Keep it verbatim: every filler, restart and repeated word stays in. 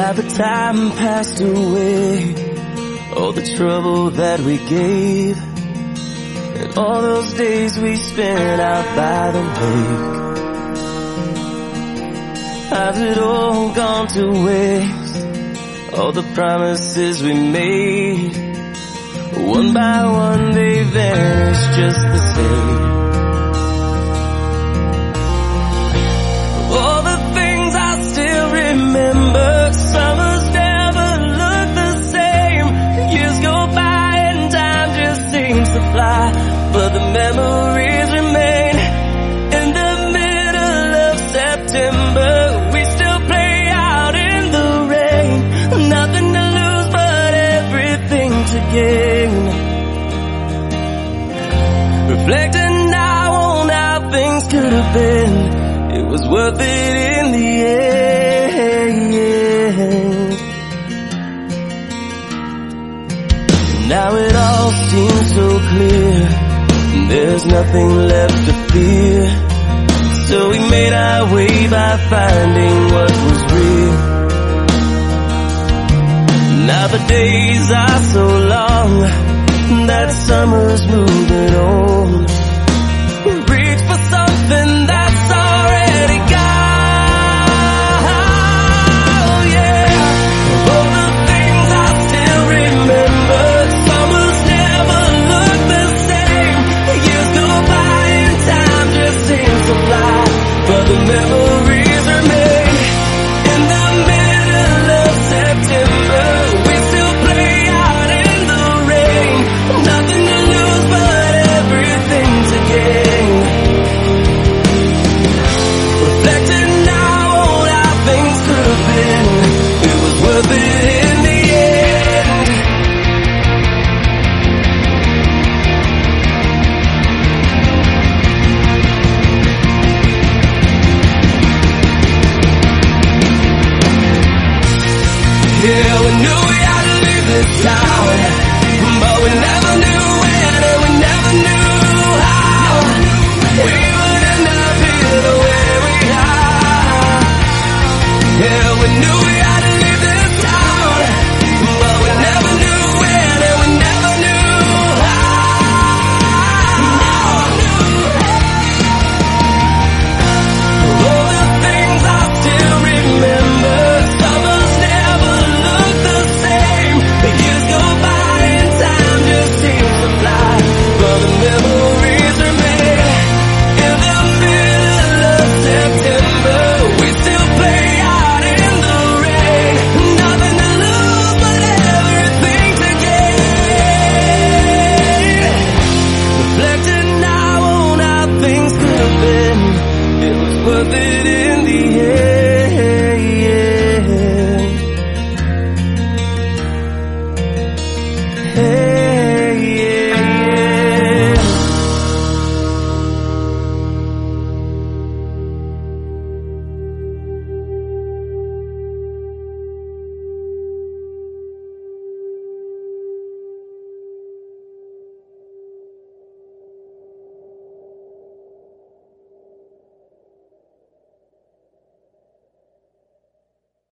Now the time passed away, all the trouble that we gave, and all those days we spent out by the lake. Has it all gone to waste? All the promises we made, one by one they vanish just the same. All the things I still remember, summers never look the same. Years go by and time just seems to fly, but the memories remain. In the middle of September, we still play out in the rain. Nothing to lose but everything to gain. Reflecting now on how things could have been, it was worth it in the end. Now it all seems so clear, there's nothing left to fear. So we made our way by finding what was real. Now the days are so long, that summer's moving on. Reach for something that's already gone, yeah. All the things I still remember, summers never look the same. Years go by and time just seems to fly, but the memories remain. In the middle of September, we still play out in the rain. Nothing to lose but everything to gain. Reflecting now on how things could have been, it was worth it in the end. Yeah, we knew we had to leave this town, but we never knew